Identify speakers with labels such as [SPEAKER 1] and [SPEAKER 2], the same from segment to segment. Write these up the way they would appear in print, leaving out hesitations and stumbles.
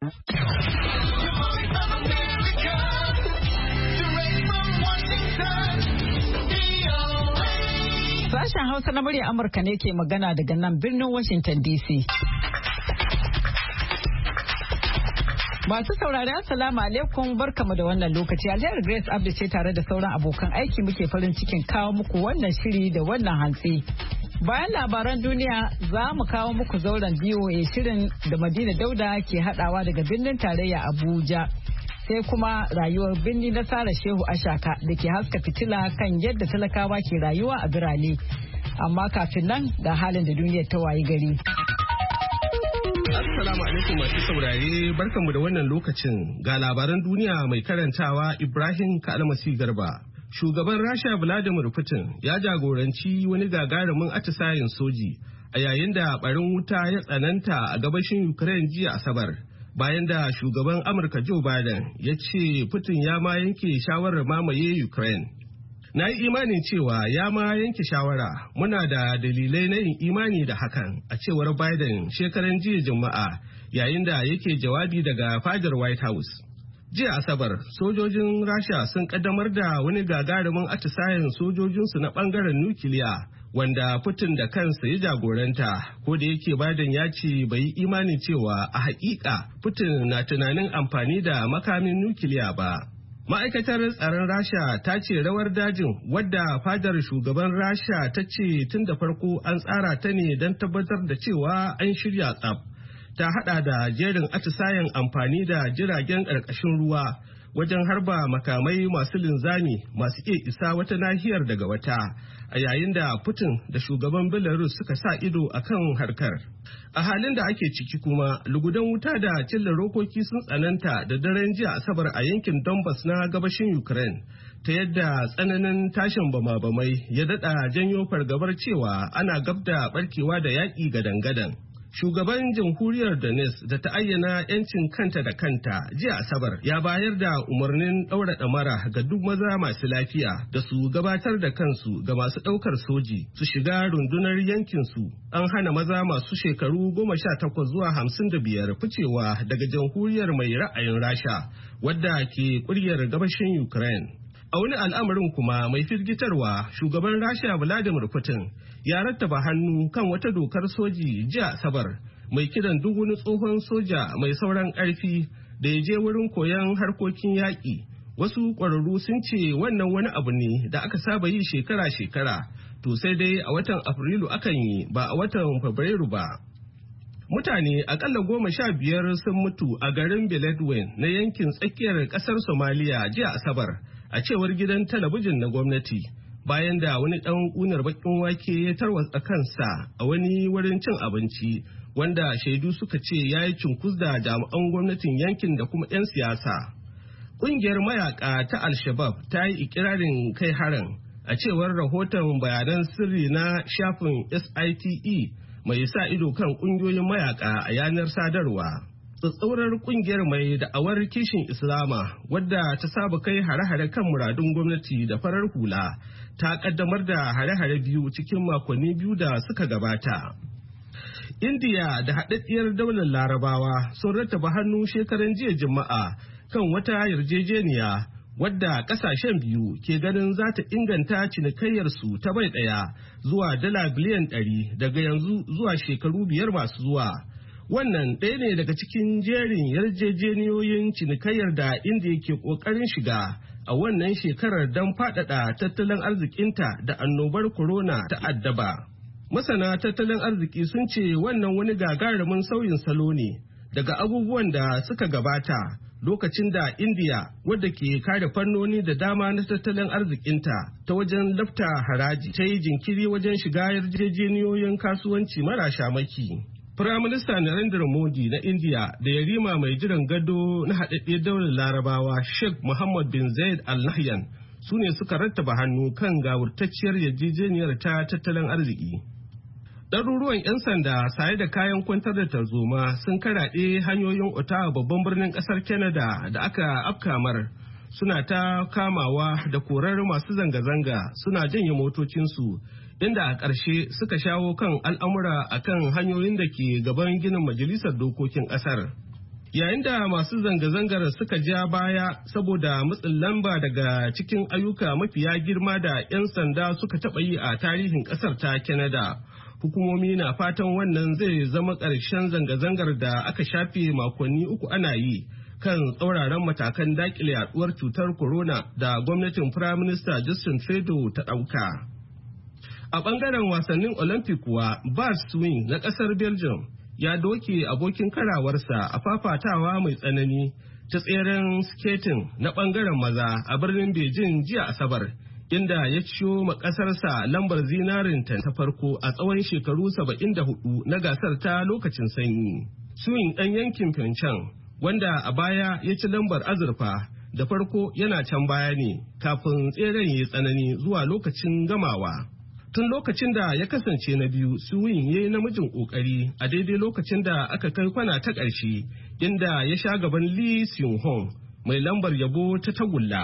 [SPEAKER 1] Sashen Hausa na murya Amurka ne ke magana daga nan birnin Washington DC. Masu saurari assalamu alaikum barkamu da wannan lokaci. Alheri Grace Abdi ce tare da sauran abokan aiki muke farin cikin kawo muku wannan shiri da wannan hantsi. Bayan labaran duniya za mu kawo muku zauren BOA shirin da Madina Dauda ke hadawa daga birnin tarayya Abuja. Sai kuma rayuwar birni na Sara Shehu Ashaka da ke haska fitila kan yadda talakawa ke rayuwa a birane. Amma kafin nan da halin da duniyar ta wayi gari.
[SPEAKER 2] Assalamu alaikum masu saurare, barkanmu da wannan lokacin. Ga labaran duniya mai karantawa Ibrahim Kalmasi Garba. Shugaban Rasha Vladimir Putin ya jagoranci wani gagarumin atisayen soji a yayin da barin wuta ya tsananta a gabashin Ukraine jiya Asabar. Bayan da shugaban Amurka Joe Biden ya ce Putin ya ma yanke shawarar mamaye Ukraine. Na yi imanin cewa ya ma yanke shawara, muna da dalilai na yin imani da hakan, a cewar Biden shekaran jiya Juma'a yayin da yake jawabi daga fadar White House. Jiya Asabar, sojojin Rasha sun kaddamar da wani gagarumin atisayen sojojinsu na bangaren nukiliya wanda Putin da kansa ya jagoranta, ko da yake Biden ya ce bai yi imanin cewa a hakika Putin na tunanin amfani da makamin nukiliya ba. Ma'aikatar tsaron Rasha ta ce rawar dajin wadda fadar shugaban Rasha ta ce tun da farko an tsara ta ne don tabbatar da cewa an shirya tsaf. Ta hada da jerin atisayen amfani da jiragen ƙarƙashin ruwa wajen harba makamai masu linzami masu iya isa wata nahiyar daga wata, a yayin da Putin da shugaban Belarus suka sa ido a kan harkar. A halin da ake ciki kuma, lugudan wuta da cilla rokoki sun tsananta da daren jiya Asabar a yankin Donbas na gabashin Ukraine, ta yadda tsananin tashin bama-bamai ya daɗa janyo fargabar cewa ana gab da barkewa da yaƙi gadan-gadan. Shugaban jamhuriyar Donetsk da ta ayyana 'yancin kanta da kanta jiya Asabar ya bayar da umarnin ɗaura ɗamara ga duk maza masu lafiya da su gabatar da kansu ga masu ɗaukar soji su shiga rundunar yankinsu. An hana maza masu shekaru 18 zuwa 55 ficewa daga jamhuriyar mai ra'ayin Rasha wadda ke ƙuryar gabashin Ukraine. A wani al'amarin kuma mai firgitarwa, shugaban Rasha Vladimir Putin ya rattaba hannu kan wata dokar soji jiya Asabar mai kiran duk wani tsohon soja mai sauran ƙarfi da ya je wurin koyon harkokin yaƙi. Wasu ƙwararru sun ce wannan wani abu ne da aka saba yi shekara-shekara, to sai dai a watan Afrilu akan yi ba a watan Fabrairu ba. Mutane akalla 15 sun mutu a garin Beledweyne na yankin tsakiyar ƙasar Somalia jiya Asabar, a cewar gidan talabijin na gwamnati, bayan da wani ɗan ƙunar baƙin wake ya tarwatsa kansa a wani wurin cin abinci wanda shaidu suka ce ya yi cunkus da jami'an gwamnatin yankin da kuma 'yan siyasa. Ƙungiyar mayaka ta Al-Shabaab ta yi ikirarin kai harin, a cewar rahoton bayanan sirri na shafin SITE mai sa ido kan ƙungiyoyin mayaka a yanar sadarwa. Tsatsaurar kungiyar mai da'awar kishin Islama wadda ta saba kai hare-hare kan muradun gwamnati da farar hula ta kaddamar da hare-hare biyu cikin makonni biyu da suka gabata. Indiya da haɗaɗɗiyar daular Larabawa sun rattaba hannu shekaran jiya Juma'a kan wata yarjejeniya wadda ƙasashen biyu ke ganin za ta inganta cinikayyarsu ta bai ɗaya zuwa dala biliyan 100 daga yanzu zuwa shekaru 5 masu zuwa. Wannan ɗaya ne daga cikin jerin yarjejeniyoyin cinikayyar da Indiya ke ƙoƙarin shiga a wannan shekarar don faɗaɗa tattalin arzikinta da annobar corona ta addaba. Masana tattalin arziki sun ce wannan wani gagarumin sauyin salo ne daga abubuwan da suka gabata lokacin da Indiya, wadda ke kare fannoni da dama na tattalin arzikinta ta wajen lafta haraji, ta yi jinkiri wajen shiga yarjejeniyoyin kasuwanci mara shamaki. Firaminista Narendra Modi na India da yarima mai jiran gado na haɗaɗɗiyar daular Larabawa Sheikh Mohammed bin Zayed Al Nahyan su ne suka rattaba hannu kan gawurtacciyar yarjejeniyar ta tattalin arziki. Ɗaruruwan 'yan sanda saye da kayan kwantar da tarzoma sun karaɗe hanyoyin Ottawa babban birnin ƙasar Canada da aka afkamar, suna ta kamawa da korar masu zanga-zanga suna janye motocinsu, inda a ƙarshe suka shawo kan al'amura a kan hanyoyin da ke gaban ginin majalisar dokokin ƙasar. Yayin da masu zanga-zangar suka ja baya saboda matsin lamba daga cikin ayyuka mafiya girma da 'yan sanda suka taɓa yi a tarihin ƙasar ta Canada. Hukumomi na fatan wannan zai zama ƙarshen zanga-zangar da aka shafe makonni 3 ana yi kan tsauraran matakan daƙile yaduwar cutar corona da gwamnatin Firaminista Justin Trudeau ta ɗauka. A ɓangaren wasannin Olympic kuwa, Bart Swing na ƙasar Belgium ya doke abokin karawarsa a fafatawa mai tsanani ta tseren skating na ɓangaren maza a birnin Beijing jiya Asabar. Inda ya ciyo ma ƙasarsa lambar zinarinta ta farko a tsawon shekaru 74 na gasar ta lokacin sanyi. Swing ɗan yankin Pyeongchang, wanda a baya ya ci lambar azurfa, da farko yana can baya ne kafin tseren ya tsanani zuwa lokacin gamawa. Tun lokacin da ya kasance na biyu, Swing ya yi namijin ƙoƙari a daidai lokacin da aka kai kwana ta ƙarshe, inda ya sha gaban Lee Seung-hong mai lambar yabo ta tagulla.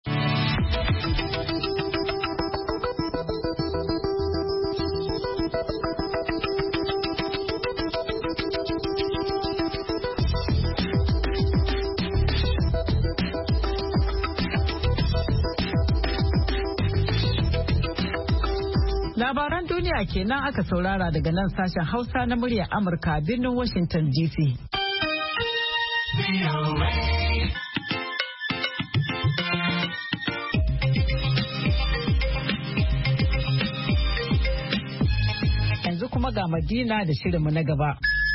[SPEAKER 1] Labaran duniya kenan aka saurara daga nan sashen Hausa na muryar Amurka birnin Washington DC. Yanzu kuma ga Madina da shirinmu na gaba.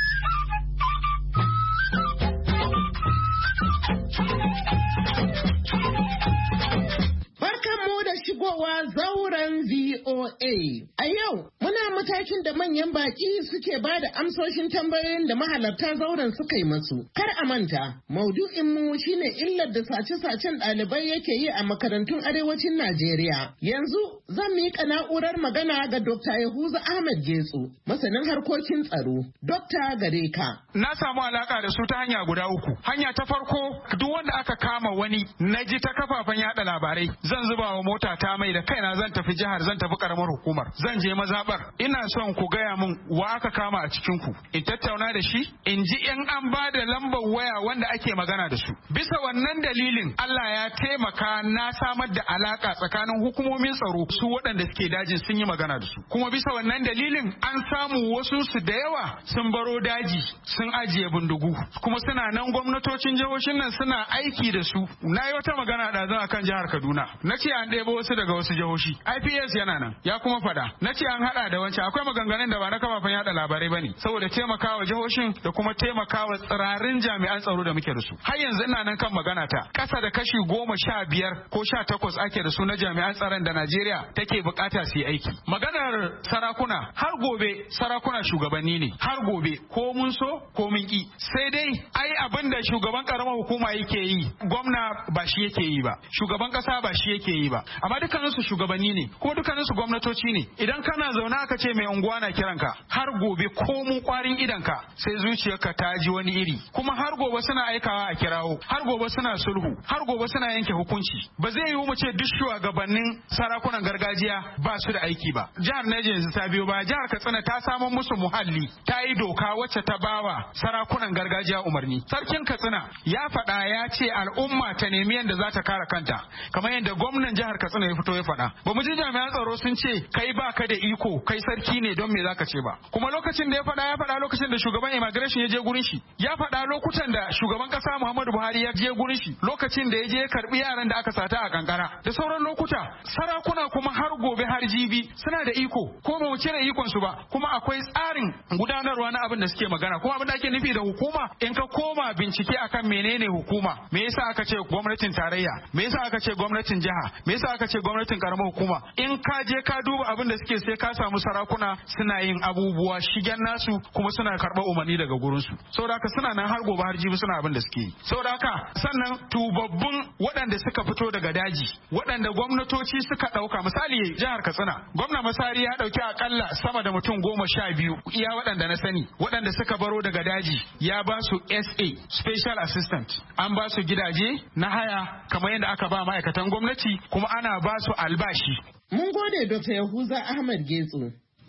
[SPEAKER 3] Zauren VOA. A yau muna matakin da manyan baki suke ba da amsoshin tambayoyin da mahalarta zauren suka yi masu. Kar a manta, maudu'inmu shine illar da sace-sacen ɗalibai yake yi a makarantun arewacin Najeriya. Yanzu zan miƙa na'urar magana ga Dr. Yahuza Ahmed Getso, masanin harkokin tsaro. Dokta gare ka.
[SPEAKER 4] Na samu alaka da su ta hanya guda uku. Hanya ta farko, duk wanda aka kama wani na ji ta kafafen yada labarai, zan zuba wa mota ta mai da kaina zan tafi jihar, zan tafi karamar hukumar, zan je mazabar. Ina son ku gaya min wa aka kama a cikin ku, in tattauna da shi, in ji in an ba da lambar waya wanda ake magana da su. Bisa wannan dalilin Allah ya taimaka na samar da alaka tsakanin hukumomin tsaro su waɗanda suke dajin sun yi magana da su. Kuma bisa wannan dalilin an samu wasu su da yawa sun baro daji sun ajiye bindigu, kuma suna nan gwamnatocin jihohin nan suna aiki da su. Na yi wata magana da zan akan jihar Kaduna, na ce an ɗebo wasu daga wasu jihohi. IPS yana nan ya kuma faɗa. Na ce an haɗa da wancan. Akwai maganganun da ba na kafafen yada labarai bane, saboda taimakawa jihohin da kuma taimakawa tsirarin jami'an tsaro da muke da su. Har yanzu ina nan kan magana ta. Ƙasa da kashi 15 ko 18 ake da su na jami'an tsaron da Najeriya take bukata su yi aiki. Maganar sarakuna, har gobe sarakuna shugabanni ne, har gobe ko mun so ko mun ki. Sai dai ai abin da shugaban karamar hukuma yake yi, gwamna ba shi yake yi ba, shugaban kasa ba shi yake yi ba, amma dukkaninsu shugabanni ne ko dukkaninsu gwamnatoci ne. Idan kana zaune aka ce mai unguwa na kiranka, har gobe ko mun kwarin idanka sai zuciyarka ta ji wani iri. Kuma har gobe suna aikawa a kirawo, har gobe suna sulhu, har gobe suna yanke hukunci. Ba zai yiwu mu ce duk shugabannin sarakunan gargajiya ba su da aiki ba. Jihar Niger yanzu ta biyo ba, jihar Katsina ta samu musu muhalli, ta yi doka wacce ta bawa sarakunan gargajiya umarni. Sarkin Katsina ya faɗa, ya ce al'umma ta nemi yadda za ta kare kanta, kamar yadda gwamnan jihar Katsina ya fito ya faɗa. Ba mu ji jami'an tsaro sun ce kai ba ka da iko, kai sarki ne don me zaka ce ba. Kuma lokacin da ya faɗa lokacin da shugaban immigration ya je gurin shi, ya faɗa lokutan da shugaban kasa Muhammadu Buhari ya je gurin shi, lokacin da ya je karbi yaran da aka sata a kankara, da sauran lokuta. Sarakuna kuma har gobe har jibi suna da iko, ko ba mu cire ikon su ba, kuma akwai tsarin gudanarwa na abin da suke magana. Kuma abin da ake nufi da hukuma, in ka koma bincike akan menene hukuma, me yasa aka ce gwamnatin tarayya, me yasa aka ce gwamnatin jiha, me yasa aka ce gwamnatin karamar hukuma, in ka je ka duba abin da suke sai ka samu sarakuna suna yin abubuwa shigen nasu, kuma suna karɓar umarni daga gurin su. Saboda haka suna nan har gobe har jibi suna abin da suke yi. Saboda haka sannan tubabbun waɗanda suka fito daga daji, waɗanda gwamnatoci suka ɗauka, misali jihar Katsina, gwamna Masari ya ɗauki akalla sama da mutum 12 iya waɗanda na sani, waɗanda suka baro daga daji, ya ba su SA Special Assistant, an ba su gidaje na haya kamar yadda aka ba ma'aikatan gwamnati, kuma ana ba su albashi.
[SPEAKER 3] Mun gode Dr. Yahuza Ahmed Getso.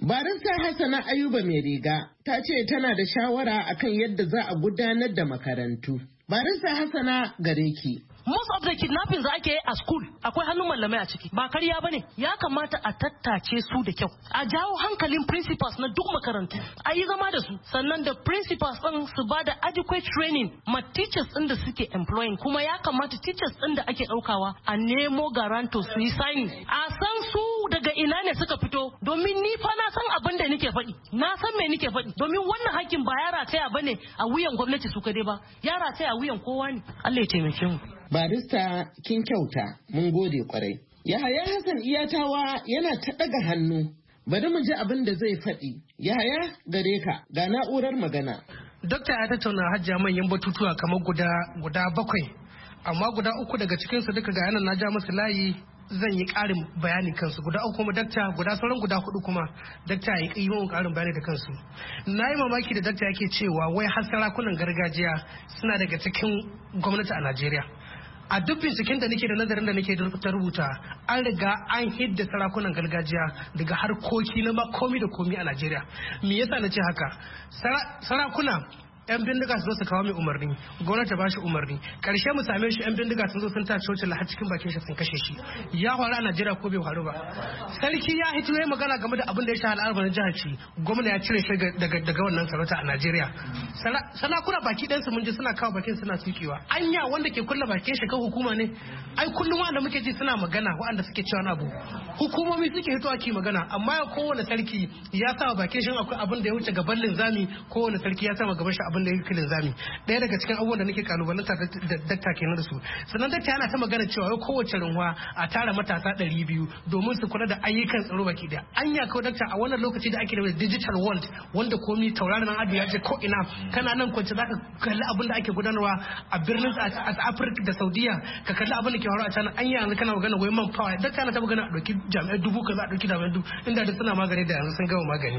[SPEAKER 3] Barista Hassana Ayuba mai riga ta ce tana da shawara akan yadda za a gudanar da makarantu. Barista Hassana gare ki.
[SPEAKER 5] Most of the kidnappings da ake yi a school akwai hannun malamai a ciki, ba karya bane. Ya kamata a tattace su da kyau, a jawo hankalin principals na duk makarantu, a yi zama da su, sannan da principals din su ba da adequate training ma teachers din da suke employing. Kuma ya kamata teachers din da ake daukawa a nemo garanto su yi signing, a san su daga ina ne suka fito, domin ni fa na san abin da nake faɗi, na san me nake faɗi, domin wannan hakkin ba ya rataya bane a wuyan gwamnati su kadai ba, ya rataya a wuyan kowa ne. Allah ya taimake mu.
[SPEAKER 3] Barista kin kyauta, mun gode kwarai. Yahaya Hassan Iyatawa yana ta ɗaga hannu. Bari mu ji abin da zai faɗi. Yahaya gare ka ga na'urar magana.
[SPEAKER 6] Dokta ya tattauna hajjiya manyan batutuwa kamar guda 7, amma guda 3 daga cikinsu duka ga yanan na ja musu layi zan yi ƙarin bayani kansu. Guda 3 kuma dakta, sauran guda 4 kuma dakta ya yi mun ƙarin bayani da kansu. Na yi mamaki da dakta yake cewa wai har sarakunan gargajiya suna daga cikin gwamnati a Najeriya. A duk binciken da nake da nazarin da nake ta rubuta, an riga an hidda sarakunan gargajiya daga harkoki na komi da komi a Najeriya. Me yasa na ce haka? Sarakuna 'yan bindiga su zo su kawo mai umarni, gwamnati ba shi umarni, karshe mu same shi 'yan bindiga sun zo sun ta cocin har cikin bakin shi sun kashe shi. Ya faru a Najeriya ko bai faru ba? Sarki ya hito ya magana game da abin da ya sha al'arba na jihar ci, gwamna ya cire shi daga wannan sarauta a Najeriya. Sarakuna baki ɗansu mun ji suna kawo bakin suna sukewa. Anya wanda ke kulle bakin shi kan hukuma ne? Ai kullum wanda muke ji suna magana waɗanda suke cewa na abu, hukumomi suke hito ake magana, amma kowane sarki ya sa bakin shi akwai abin da ya wuce gaban linzami, kowane sarki ya sa gaban shi abin da ya kilin zami. Ɗaya daga cikin abubuwan da nake kalubalanta da dakta kenan da su. Sannan dakta yana ta magana cewa yau kowace runwa a tara matasa 200 domin su kula da ayyukan tsaro baki da. Anya ko dakta a wannan lokaci da ake da digital world wanda komi tauraron nan ya je ko ina, kana nan kwance zaka kalli abin da ake gudanarwa a birnin Afirka da Saudiya, ka kalli abin da ke faruwa a can. Anya yanzu kana magana wai man power, dakta yana ta magana a dauki jami'ai 1000 kaza a dauki jami'ai 1000 inda da suna magani da yanzu sun gama magani.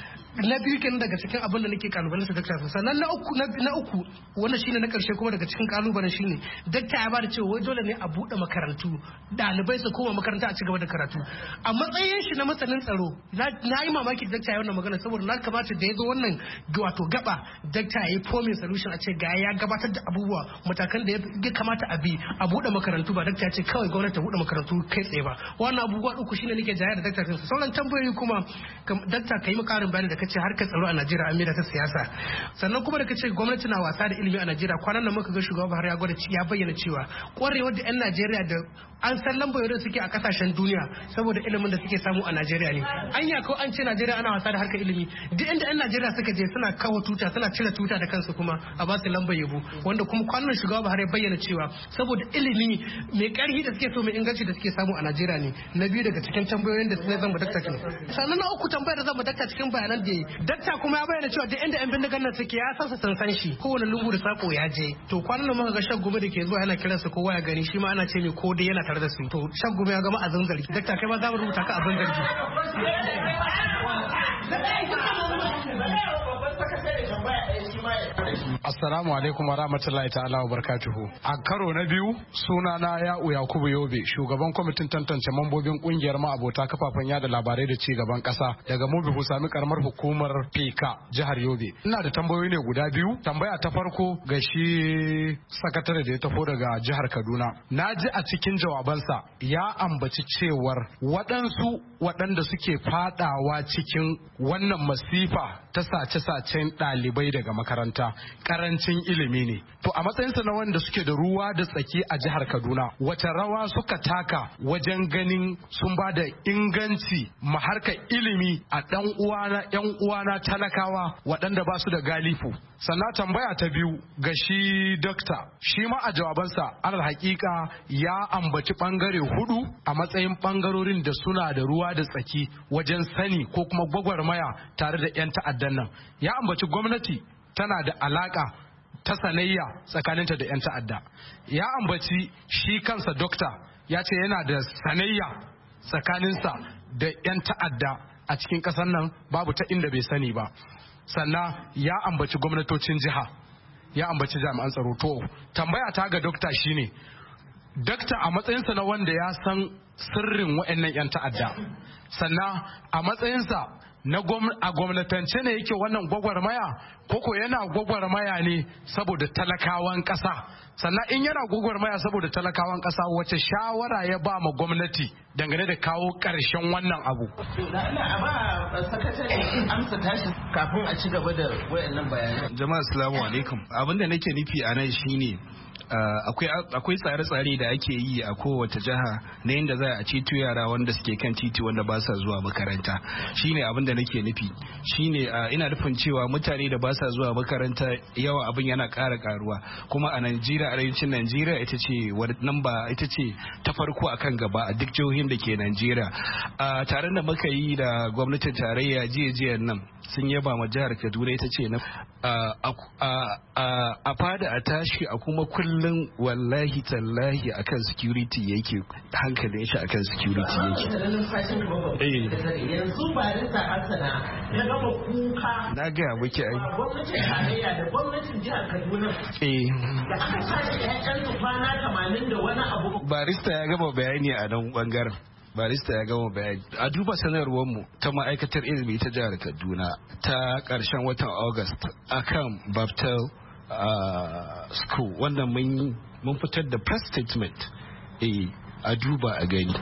[SPEAKER 6] Na biyu kenan daga cikin abin da nake kalubalen sa dakta. Sannan na uku wannan shine na karshe kuma daga cikin kalubalen shine dakta ya bada cewa wai dole ne a bude makarantu, dalibai su koma makaranta a cigaba da karatu. A matsayin shi na masanin tsaro na yi mamaki da dakta ya wannan magana, saboda na kamata da ya zo wannan wato gaba dakta ya yi forming solution a ce ga ya gabatar da abubuwa matakan da ya kamata a bi a bude makarantu, ba dakta ya ce kawai gwamnati ta bude makarantu kai tsaye ba. Wannan abubuwa uku shine nake jaya da dakta. Sauran tambayoyi kuma dakta kai mu karin bayani da kace harkar tsaro a Najeriya an maida ta siyasa. Sannan kuma da kace gwamnati na wasa da ilimi a Najeriya, kwanan nan muka ga shugaba Buhari ya bayyana cewa kwarewar da 'yan Najeriya da an san lambayoyin suke a kasashen duniya saboda ilimin da suke samu a Najeriya ne. Anya ko an ce Najeriya ana wasa da harkar ilimi, duk inda 'yan Najeriya suka je suna kawo tuta, suna cire tuta da kansu kuma a ba su lambar yabo, wanda kuma kwanan shugaba Buhari ya bayyana cewa saboda ilimi mai karfi da suke so mai inganci da suke samu a Najeriya ne. Na biyu daga cikin tambayoyin da zan dakta kenan. Sannan na uku tambayar da zan dakta cikin bayanan da dakta kuma ya bayyana cewa duk inda 'yan bindigan nan suke ya san shi, kowane lungu da sako ya je. To kwanan nan muka ga Shaggume da ke zuwa yana kiransa kowa ya gani, shi ma ana ce mai ko dai yana tare da su. To Shaggume ya gama a zanzargi, dakta kai ma za mu rubuta ka a zanzargi.
[SPEAKER 4] Assalamu alaikum wa rahmatullahi ta'ala wa barakatuhu. A karo na biyu sunana Ya'u Yakubu Yobe, shugaban kwamitin tantance mambobin kungiyar ma'abota kafafen yada labarai da ci gaban kasa daga Mubi Husami karamar hukumar Fika jihar Yobe. Ina da tambayoyi ne guda biyu. Tambaya ta farko ga shi sakatare da ya tafi daga jihar Kaduna. Na ji a cikin jawabansa ya ambaci cewar waɗanda suke fadawa cikin wannan masifa ta sace-sacen ɗalibai daga makaranta karancin ilimi ne. To a matsayinsa na wanda suke da ruwa da tsaki a jihar Kaduna, wace rawa suka taka wajen ganin sun ba da inganci harkar ilimi a yan uwana talakawa waɗanda ba su da galifu? Sannan tambaya ta biyu ga shi dokta, shi ma a jawabansa alal hakika ya ambaci bangare 4 a matsayin bangarorin da suna da ruwa da tsaki wajen sani ko kuma gwagwarmaya tare da 'yan ta'addan nan. Ya ambaci gwamnati tana da alaka ta sanayya tsakaninta da 'yan ta'adda. Ya ambaci shi kansa dokta ya ce yana da sanayya tsakaninsa da 'yan ta'adda a cikin ƙasar nan, babu ta inda bai sani ba. Sannan ya ambaci gwamnatocin jiha, ya ambaci jami'an tsaro. To tambaya ta ga dokta shine, dokta a matsayinsa na wanda ya san sirrin wa'annan 'yan ta'adda, sannan a matsayinsa a gwamnatance ne yake wannan gwagwarmaya koko yana gwagwarmaya ne saboda talakawan ƙasa? Sannan in yana gwagwarmaya saboda talakawan ƙasa, wace shawara ya ba ma gwamnati dangane da kawo ƙarshen wannan abu?
[SPEAKER 3] A ba sakatare amsa tashi kafin a ci gaba da wayannan bayanan.
[SPEAKER 7] Jama'a assalamu alaikum. Abin da nake nufi a nan shine akwai tsare-tsare da ake yi a kowace jiha na yadda za a ceto yara wanda suke kan titi wanda ba sa zuwa makaranta. Shine abin da nake nufi. Shine ina nufin cewa mutane da ba sa zuwa makaranta yawa abin yana ƙara karuwa, kuma a Najeriya, arewacin Najeriya ita ce ta farko akan gaba a duk jihohin da ke Najeriya. Taron da muka yi da gwamnatin tarayya jiya nan sun yaba ma jihar Kaduna, ita ce na a fada a tashi a kuma kullum wallahi tallahi akan security yake, hankalin shi akan security yake.
[SPEAKER 3] Yanzu ba da Hassana ya gama kuka
[SPEAKER 7] na ga muke ai
[SPEAKER 3] gwamnatin tarayya da gwamnatin jihar Kaduna da aka sace ƴaƴan kwana 80 da wani abu.
[SPEAKER 7] Barista ya gama bayani a nan bangaren. A duba sanarwarmu ta ma'aikatar ilimi ta jihar Kaduna ta ƙarshen watan August akan Baptist School, wanda mun fitar da press statement. A duba a gani.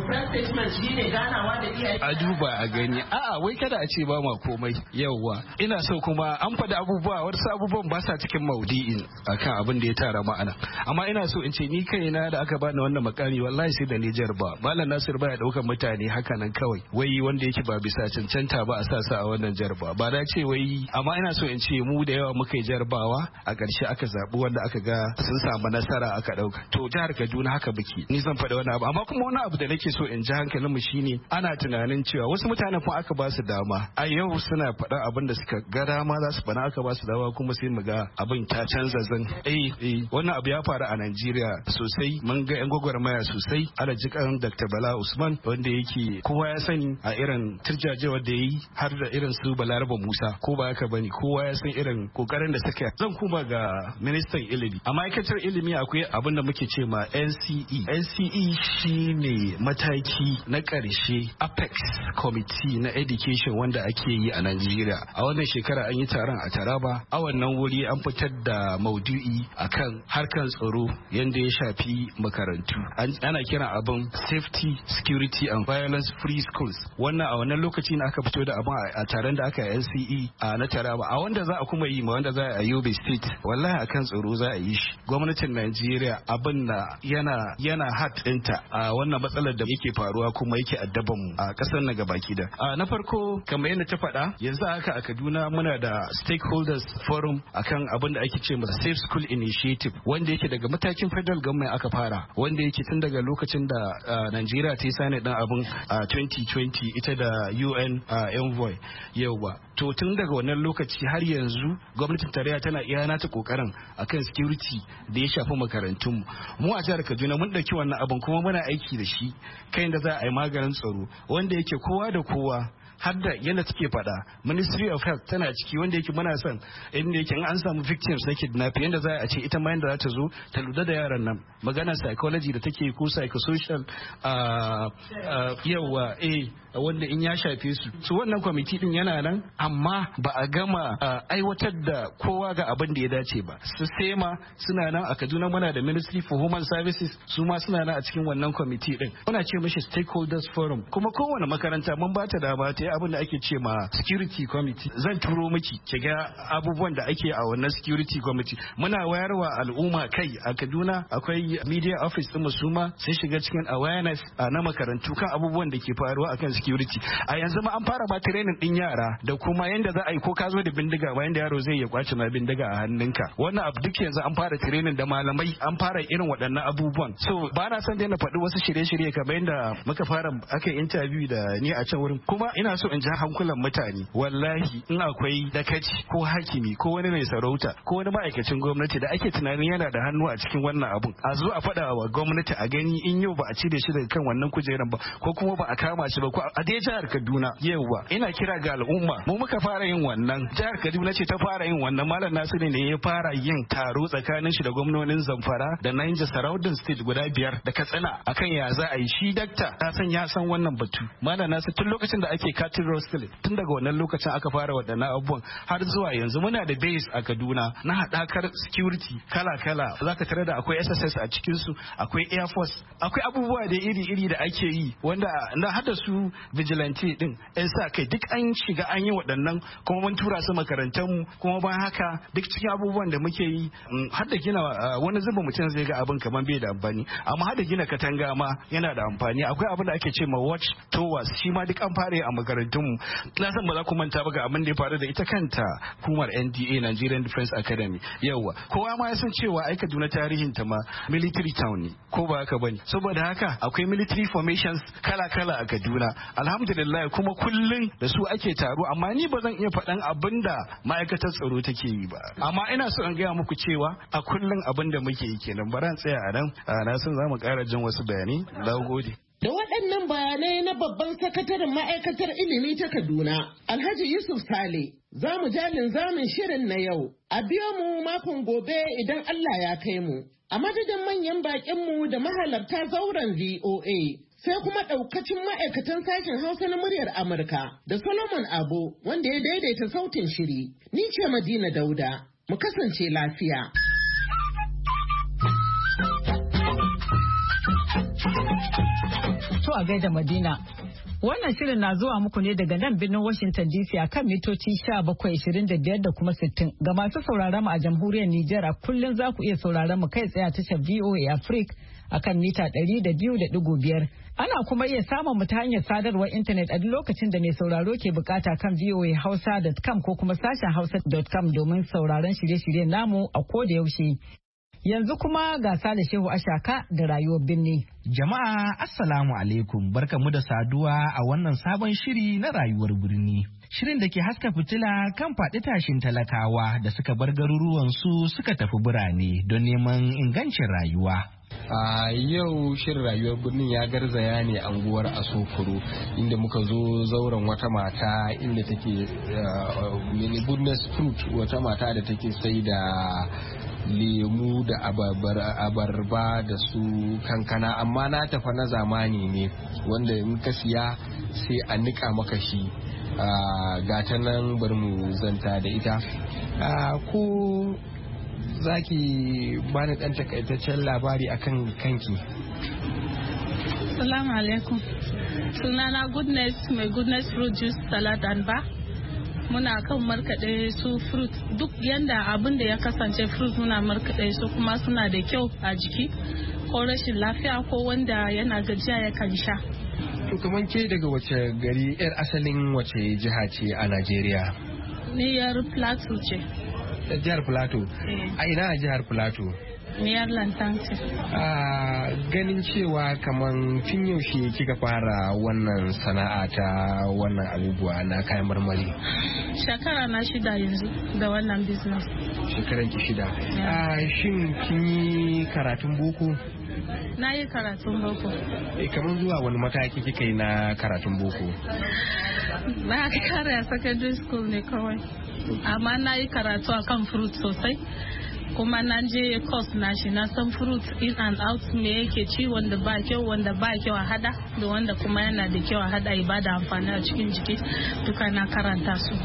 [SPEAKER 7] A duba a gani. A'a wai kada a ce ba ma komai. Yawwa. Ina so kuma an faɗi abubuwa, wasu abubuwan ba sa cikin maudu'in akan abin da ya tara ma'ana. Amma ina so in ce ni kaina da aka bani wannan makami wallahi sai da Nijar ba. Malam Nasir baya daukar mutane haka nan kawai. Wai wanda yake ba bisa cancanta ba a sa a wannan jarba. Ba da ce wai, amma ina so in ce mu da yawa muka yi jarbawa a ƙarshe aka zaɓi wanda aka ga sun samu nasara aka ɗauka. To jihar Kaduna haka biki. Ni zan faɗi wani abu, amma kuma wani abu da nake so in ji hankalin mu shine ana tunanin cewa wasu mutanen kuma aka ba su dama a yau suna faɗa abin da suka ga dama za su faɗa, aka ba su dama kuma sai mu ga abin ta canza zan. Wannan abu ya faru a Najeriya sosai, mun ga yan gwagwarmaya sosai. Alhaji Dr. Bala Usman wanda yake kowa ya sani a irin turjajewar da yayi, har da irin su Balaraba Musa, ko ba haka bane, kowa ya san irin kokarin da suka. Zan kuma ga ministan ilimi, a ma'aikatar ilimi akwai abin da muke ce ma NCE shine mataki na ƙarshe Apex Committee na Education wanda ake yi a Najeriya. A wannan shekara an yi taron a Taraba. A wannan wuri an fitar da maudu'i akan harkan tsaro yadda ya shafi makarantu. Ana kiran abin Safety, Security and Violence Free Schools. Wannan a wannan lokaci na aka fito da abin a taron da aka yi NCE na Taraba. A wanda za a kuma yi ma wanda za a yi Yobe State. Wallahi akan tsaro za a yi shi. Gwamnatin Najeriya abin da yana hat ɗinta a wannan matsalar da yake faruwa kuma yake addaban mu a kasar na gabaki da. Na farko kamar yadda ta faɗa, yanzu haka a Kaduna muna da stakeholders forum akan abin da ake ce masa Safe School Initiative, wanda yake daga matakin federal government aka fara, wanda yake tun daga lokacin da Najeriya ta yi sani dan abin 2020 ita da UN envoy. Yauwa, to tun daga wannan lokaci har yanzu gwamnatin tarayya tana iya nata kokarin akan security da ya shafi makarantun mu a jihar Kaduna mun dauki wannan abin kuma muna aiki da shi kai da za a yi maganin tsaro, wanda yake kowa da kowa har da yadda suke faɗa Ministry of Health tana ciki, wanda yake muna son inda yake an samu victims na kidnapping yadda za a ce ita ma yadda za ta zo ta lura da yaran nan, maganar psychology da take ko psychosocial yawa wanda in ya shafe su wannan kwamiti din yana nan, amma ba a gama aiwatar da kowa ga abin da ya dace ba. Su SEMA suna nan a Kaduna, muna da Ministry for Human Services su ma suna nan a cikin wannan kwamiti din, muna ce mashi stakeholders forum, kuma kowane makaranta mun ba ta dama ta yi abin da ake ce ma security committee. Zan turo miki ki ga abubuwan da ake a wannan security committee. Muna wayarwa al'umma kai a Kaduna, akwai media office din su ma sun shiga cikin awareness na makarantu kan abubuwan da ke faruwa akan security. A yanzu ma an fara ba training din yara da kuma yanda za a yi ko ka zo da bindiga bayan da yaro zai ya kwace ma bindiga a hannunka. Wannan abu duk yanzu an fara training da malamai, an fara irin waɗannan abubuwan. So ba na son dai na faɗi wasu shirye-shirye kamar yadda muka fara aka interview da ni a can wurin. Kuma ina so in ji hankulan mutane, wallahi in akwai dakaci ko hakimi ko wani mai sarauta ko wani ma'aikacin gwamnati da ake tunanin yana da hannu a cikin wannan abun, a zo a faɗa wa gwamnati a gani in yau ba a cire shi daga kan wannan kujeran ba ko kuma ba a kama shi ba ko a dai jihar Kaduna. Yauwa ina kira ga al'umma, mu muka fara yin wannan, jihar Kaduna ce ta fara yin wannan. Malam Nasiru ne ya fara yin taro tsakanin shi da gwamnonin Zamfara da Niger Surrounding State guda 5 da Katsina akan ya za a yi. Shi dakta ta san ya san wannan batu. Malam Nasiru tun lokacin da ake cattle rustling. Tun daga wannan lokacin aka fara waɗannan abubuwan har zuwa yanzu muna da base a Kaduna na haɗakar security kala-kala. Za ka tare da akwai SSS a cikinsu, akwai Air Force, akwai abubuwa da iri-iri da ake yi wanda na hada su vigilante din yan sa kai duk an shiga an yi waɗannan kuma mun tura su makarantarmu kuma bayan haka duk cikin abubuwan da muke yi har da gina wani zuba mutum zai ga abin kamar bai da amfani amma har da gina katanga ma yana da amfani. Akwai abin da ake ce ma watch towers shi ma duk an fara a makarantunmu. Na san ba za ku manta ba ga abin da ya faru da ita kanta hukumar NDA Nigerian Defense Academy. Yawwa kowa ma ya san cewa ai Kaduna tarihin ta ma military town ne ko ba haka bane. Saboda haka akwai military formations kala-kala a Kaduna. Alhamdulillah kuma kullum da su ake taro amma ni ba zan iya faɗan abin da ma'aikatar tsaro take yi ba. Amma ina so in gaya muku cewa a kullum abin da muke yi kenan. Bara tsaya a nan na san za mu ƙara jin wasu bayanai. Na gode.
[SPEAKER 3] Da waɗannan bayanai na babban sakataren ma'aikatar ilimi ta Kaduna, Alhaji Yusuf Sale, za mu ja linzamin shirin na yau. A biyo mu makon gobe idan Allah ya kai mu. A madadin manyan baƙinmu da mahalarta zauren VOA, sai kuma ɗaukacin ma'aikatan sashen Hausa na muryar Amurka da Solomon Abo wanda ya daidaita sautin shiri. Ni ce Madina Dauda, mu kasance lafiya.
[SPEAKER 1] To a gaida Madina. Wannan shirin na zuwa muku ne daga nan birnin Washington DC a kan mitoci 1725 da kuma 60. Ga masu sauraron mu a jamhuriyar Nijar a kullum za ku iya sauraron mu kai tsaye a tashar VOA Africa a kan mita 200.5. Ana kuma iya samun mu ta hanyar sadarwar intanet a duk lokacin da mai sauraro ke bukata kan voahausa.com ko kuma sashen hausa.com domin sauraron shirye-shiryen namu a koda yaushe. Yanzu kuma gasa da Shehu Ashaka da rayuwar birni.
[SPEAKER 8] Jama'a Assalamu alaikum, barkamu da saduwa a wannan sabon shiri na rayuwar birni. Shirin da ke haska fitila kan faɗi tashin talakawa da suka bar garuruwansu suka tafi birane don neman ingancin rayuwa.
[SPEAKER 9] A yau shirin rayuwar birnin ya garzaya ne anguwar Asokoro inda muka zo zauren wata mata inda take goodness fruit, wata mata da take sai da lemu da abarba da su kankana, amma na tafa na zamani ne wanda in ka siya sai a nika maka shi. Gata nan bari mu zanta da ita. Ko zaki bani dan takaitaccen labari akan kanki?
[SPEAKER 10] Assalamu alaikum. Sunana Goodness, mai Goodness Fruit Juice Salad and Bar. Muna kan markaɗe su fruit duk yanda abin da ya kasance fruit muna markaɗe su kuma suna da kyau a jiki ko rashin lafiya ko wanda yana gajiya ya kan sha.
[SPEAKER 9] To kamar ke daga wace gari, yar asalin wace jiha ce a Najeriya?
[SPEAKER 10] Ni yar Plateau ce.
[SPEAKER 9] Jihar Plateau? A ina a jihar Plateau?
[SPEAKER 10] Niyar Lantan ce.
[SPEAKER 9] Ganin cewa kaman tun yaushe kika fara wannan sana'a ta wannan abubuwa na kayan marmari?
[SPEAKER 10] Shekara na 6 yanzu da wannan business.
[SPEAKER 9] Shekaran ki 6. Shin kin yi karatun boko?
[SPEAKER 10] Na yi karatun boko.
[SPEAKER 9] Kamar zuwa wani mataki kika yi na karatun boko?
[SPEAKER 10] Na kare a secondary school ne kawai. Amma na yi karatu akan fruit sosai. Kuma na je course na shi na san fruit in and out me yake ci wanda ba kyau a hada da wanda kuma yana da kyau a hada ibada amfani a cikin jiki duka na karanta su.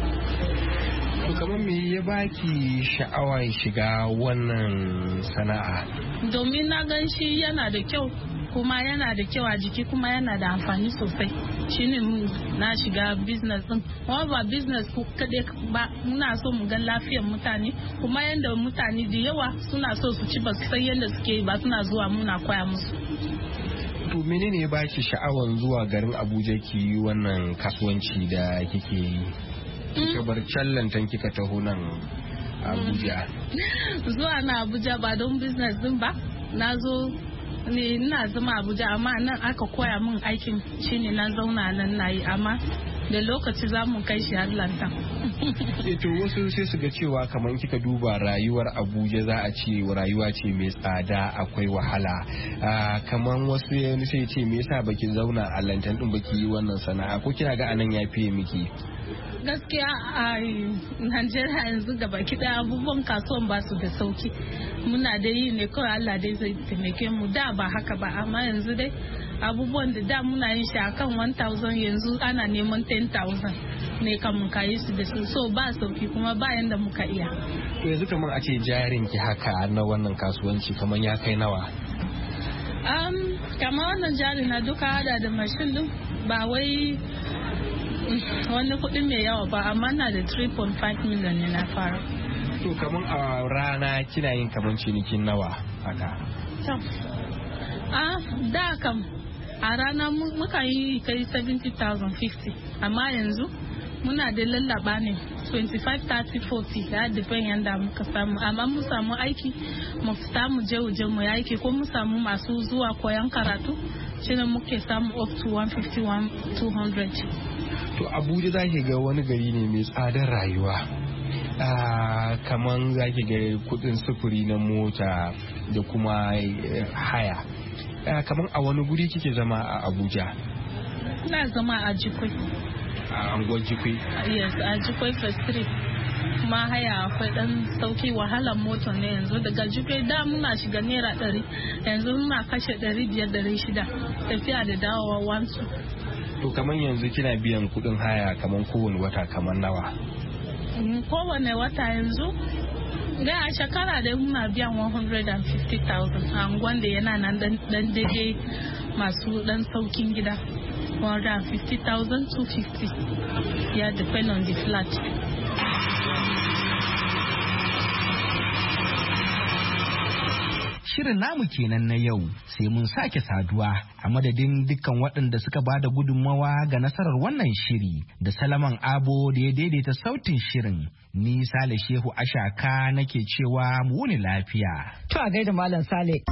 [SPEAKER 9] To kamar me ya baki sha'awar shiga wannan sana'a?
[SPEAKER 10] Domin na gan shi yana da kyau kuma yana da kyau a jiki kuma yana da amfani sosai. Shine na shiga business din. Kuma ba business kaɗai ba, muna so mu ga lafiyar mutane kuma yanda mutane da yawa suna so su ci ba su san yanda suke ba, suna zuwa muna koya musu.
[SPEAKER 9] To menene ya baki sha'awar zuwa garin Abuja ki yi wannan kasuwanci da kike yi? Kika bar Callantan kika taho nan Abuja.
[SPEAKER 10] Zuwa na Abuja ba don business din ba, na zo ne ina zama Abuja amma nan aka koya min aikin shine na zauna nan nayi, amma da lokaci za mu kai shi har Lantan.
[SPEAKER 9] To wasu sai su ga cewa kamar kika duba rayuwar Abuja za a ce rayuwa ce mai tsada, akwai wahala. Kamar wasu sai ce me yasa baki zauna a Lantan din baki yi wannan sana'a, ko kina ga anan ya fiye miki?
[SPEAKER 10] Gaskiya a Najeriya yanzu gaba kiɗa abubuwan kasuwan ba su da sauki. Muna da yi ne kawai Allah dai zai taimake mu, da ba haka ba, amma yanzu dai abubuwan da muna yin shi akan 1,000 yanzu ana neman 10,000 ne kamun kayi su da su, so ba sauki kuma ba yanda muka iya.
[SPEAKER 9] To yanzu kamar a ce jarin ki haka na wannan kasuwanci kamar ya kai nawa?
[SPEAKER 10] Kamar wannan jari na duka hada da mashin din ba wai wani kuɗi mai yawa ba, amma na da 3.5 million ne na fara.
[SPEAKER 9] To kamar a rana kina yin kamar cinikin nawa haka?
[SPEAKER 10] Da kam a rana muka yi kai 70,000 50, amma yanzu muna da lallaba ne 25, 30, 40 ya depend yanda muka samu, amma mu samu aiki mu fita mu je mu aiki ko mu samu masu zuwa koyan karatu shine muke samu up to 150, 200.
[SPEAKER 9] To Abuja za ki ga wani gari ne mai tsadar rayuwa, kaman za ki ga kudin sufuri na mota da kuma haya. Kaman a wani guri kike zama a Abuja?
[SPEAKER 10] Ina zama a Jikwai.
[SPEAKER 9] A anguwar Jikwai?
[SPEAKER 10] Yes, a Jikwai First Street. Kuma haya akwai dan sauki, wahalar mota ne yanzu daga Jikwai da muna shiga naira 100, yanzu muna kashe 500-600 tafiya da dawowa wansu.
[SPEAKER 9] To kamar yanzu kina biyan kudin haya kamar kowane wata kamar nawa?
[SPEAKER 10] Kowane wata yanzu ga a shekara da muna biyan 150,000 a anguwan da yana nan dan daidai masu dan saukin gida. 150,000 to 50 ya depend on the flat.
[SPEAKER 8] Shirin namu kenan na yau, sai mun sake saduwa a madadin dukkan waɗanda suka bada gudunmawa ga nasarar wannan shiri da Salaman Abo da ya daidaita sautin shirin. Ni Sale Shehu Ashaka nake cewa mu wuni lafiya.
[SPEAKER 1] To a gaida Malam Sale.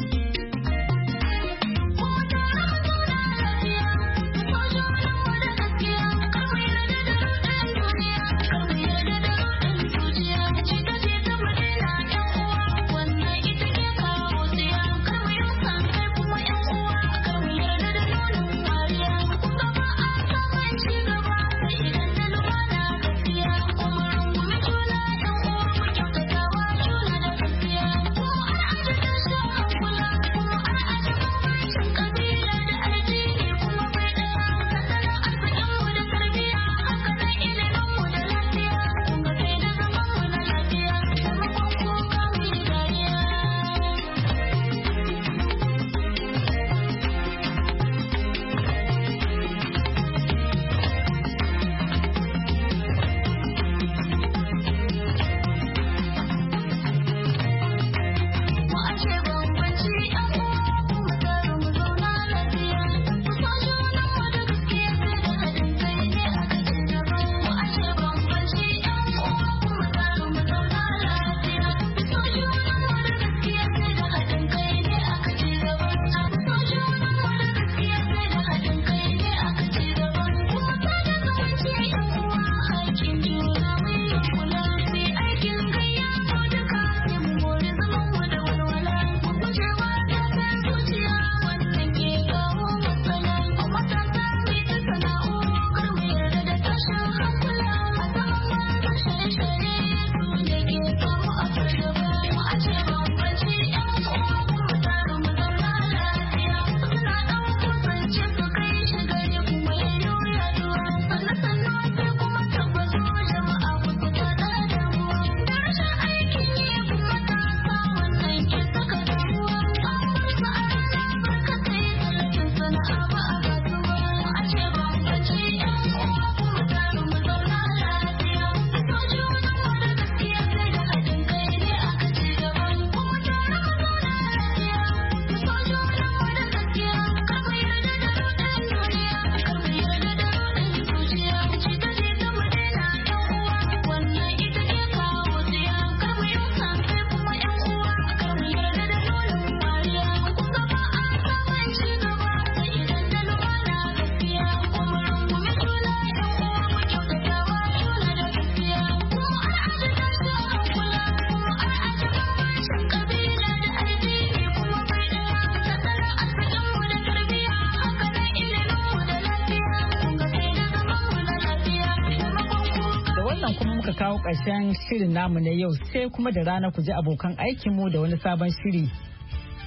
[SPEAKER 1] kawo ƙarshen shirin namu na yau sai kuma da rana ku ji abokan aikinmu da wani sabon shiri.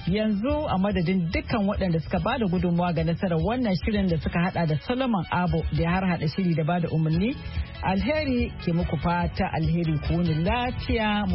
[SPEAKER 1] Yanzu a madadin dukkan waɗanda suka ba da gudunmawa ga nasarar wannan shirin da suka hada da Solomon Abo da ya harhaɗa shiri da ba da umarni. Alheri ke muku fata alheri ku wuni lafiya.